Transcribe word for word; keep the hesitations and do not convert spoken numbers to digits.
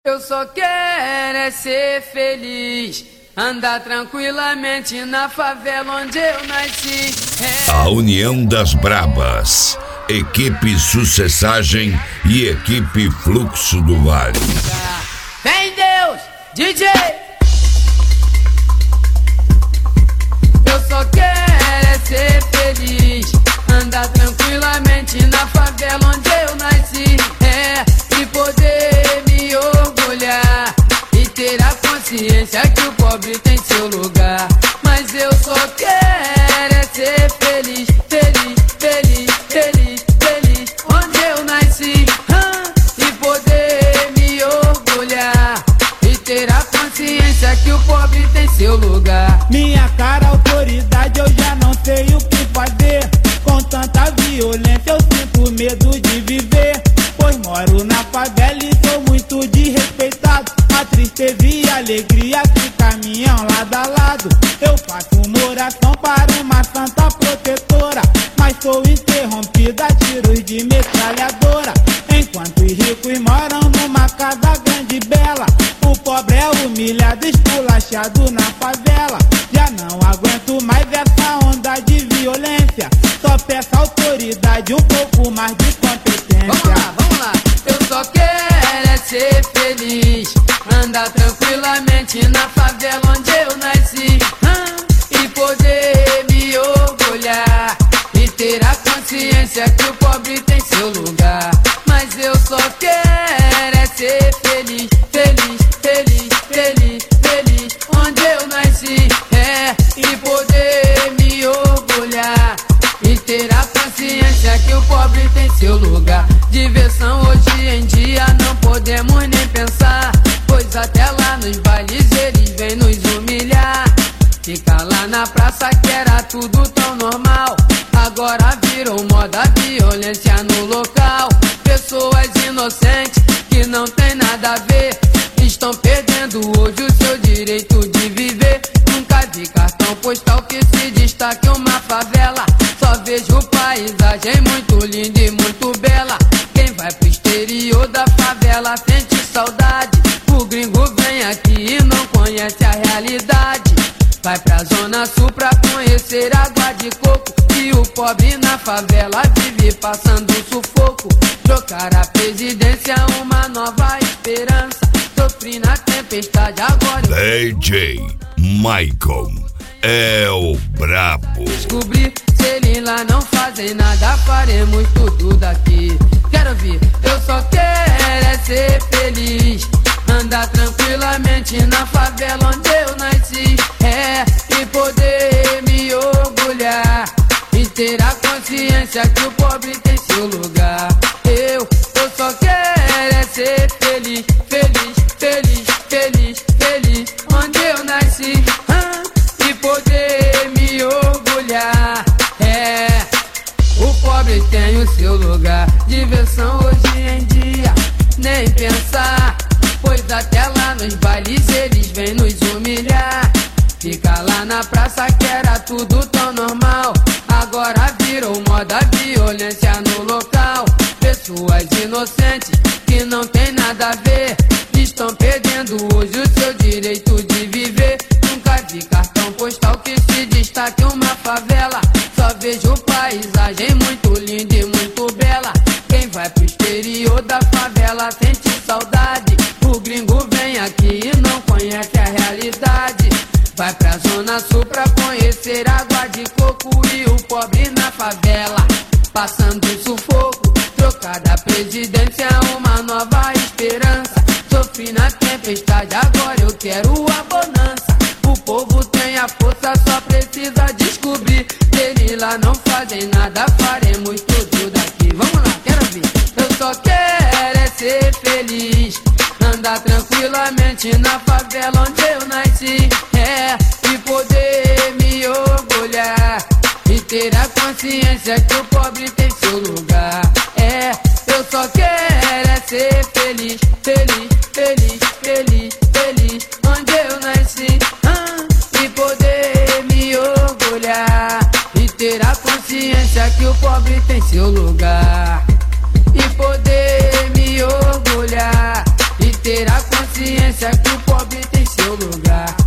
Eu só quero é ser feliz, andar tranquilamente na favela onde eu nasci. É... A União das Brabas, equipe Sucessagem e equipe Fluxo do Vale. Vem Deus, D J! Eu só quero é ser feliz, andar tranquilamente na favela onde eu nasci. É, e poder me orgulhar e ter a consciência que o pobre tem seu lugar. Mas eu só quero é ser feliz, feliz, feliz, feliz, feliz onde eu nasci. Ah, e poder me orgulhar e ter a consciência que o pobre tem seu lugar. Minha cara, autoridade, eu já não sei o que fazer. Com tanta violência eu sinto medo de viver, pois moro na favela e sou muito desrespeitado. A tristeza e a alegria que caminham lado a lado. Eu faço uma oração para uma santa protetora, mas sou interrompida a tiros de metralhadora. Enquanto os ricos moram numa casa grande e bela, o pobre é humilhado, esculachado na favela. Já não aguento mais essa onda de violência, só peço autoridade, um pouco mais de competência. Vamos lá, vamos lá. Eu só quero é ser feliz, andar tranquilamente na favela onde eu nasci. Ah, e poder me orgulhar e ter a consciência que o pobre tem seu lugar. Mas eu só quero é ser feliz, feliz, feliz, feliz, feliz onde eu nasci. É, e poder me orgulhar e ter a consciência que o pobre tem seu lugar. Diversão hoje em dia não podemos nem pensar, pois até lá nos bailes eles vêm nos humilhar. Fica lá na praça que era tudo tão normal, agora virou moda violência no local. Pessoas inocentes que não tem nada a ver estão perdendo hoje o seu direito de viver. Nunca vi cartão postal que se destaque uma favela, só vejo paisagem muito linda e muito bela. Quem vai pro exterior da favela sente saudade, o gringo vem aqui e não conhece a realidade. Vai pra zona sul pra conhecer água de coco, e o pobre na favela vive passando sufoco. Trocar a presidência, uma nova esperança, sofri na tempestade agora. D J Michael é o brabo. Descobri, se eles lá não fazem nada, faremos tudo daqui. Quero ver, eu só quero é ser feliz, andar tranquilamente na favela onde eu nasci. É, e poder me orgulhar e ter a consciência que o pobre tem seu lugar. Eu, eu só quero é ser feliz, feliz, feliz, feliz, feliz onde eu nasci. Ah, e poder me orgulhar. É, o pobre tem o seu lugar. Diversão hoje em dia, nem pensar, pois até lá nos bailes eles vêm nos humilhar. Fica lá na praça que era tudo tão normal, agora virou moda violência no local. Pessoas inocentes que não tem nada a ver estão perdendo hoje o seu direito de viver. Nunca vi cartão postal que se destaque uma favela, só vejo paisagem muito linda e muito bela. Quem vai pro exterior da favela sente saudade, o gringo vem aqui e não conhece a realidade. Vai pra zona sul pra conhecer água de coco, e o pobre na favela passando sufoco. Trocar da presidência, uma nova esperança, sofri na tempestade, agora eu quero a bonança. O povo tem a força, só precisa descobrir. Eles lá não fazem nada, faremos tudo daqui. Vamos lá, quero ver. Eu só quero é ser feliz, andar tranquilamente na favela onde eu nasci. É, e poder me orgulhar e ter a consciência que o pobre tem seu lugar. É, eu só quero é ser feliz, feliz, feliz, feliz, feliz onde eu nasci. Ah, e poder me orgulhar e ter a consciência que o pobre tem seu lugar. E poder me orgulhar e ter a consciência consciência que o pobre tem seu lugar.